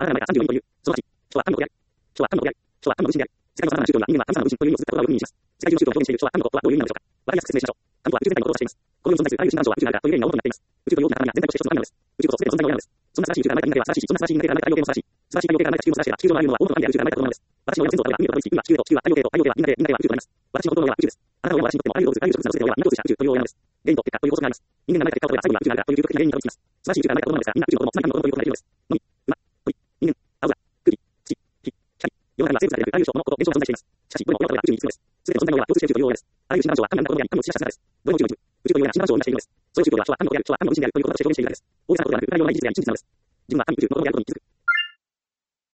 あなたが34人という。その8、人は神のことである。人は神のことである。人は神の分身である。世界の様々な宗教には人間は神様の分身という意味を綴った言葉をよく耳にします。世界中の宗教が表現している人は神のこととはどういう意味なのでしょうか。わかりやすく説明しましょう。神とは宇宙全体のことを指しています。この世に存在するあらゆる診断上は宇宙があるかという例には元になっています。宇宙という大きな神が全体として一つの神なのです。宇宙こそ全ての存在の親なのです。そんな素晴らしい宇宙から生まれた人間は素晴らしいし、そんな素晴らしい人間から生まれた太陽系も素晴らしい。素晴らしい太陽系から生まれた地球も素晴らしいが、地球上のあらゆるのは多くの神である宇宙から生まれたことなのです。私の親は先祖の親は海へとたどり着き、今地球へと、地球は太陽系へと、太陽系はみんなでは宇宙となります。私の心の親は宇宙です。あなたの親は私にとってもあらゆる動物、あらゆる植物など全ての親はみんな共通した宇宙という親なのです。原因と結果という法則があります。人間が生まれた結果を例えば最後には宇宙があるからという究極的な原因にたどり着きます。素晴らしい宇宙から生まれた子供なのですが、みんな宇宙の子供、つまり神の子供ということができるのです。のみ、馬、鳥、人間、青空、空気、土、火、光、世の中には生物が出るあらゆる種のもの、こと、現象が存在しています。しかし、どれも親と親は宇宙に行くのです。すべての存在の親は共通して宇宙という親です。あらゆる診断上は神の子供であり、神の父なしなです。どれも宇宙の一部。宇宙という親は診断上を生み出しているのです。そういう宗教では人は神の子である、人は神の分身であるということとして表現しているからです。大きなことではなく、内容のない事実であり真実なのです。自分は神宇宙の子供であることに気づく。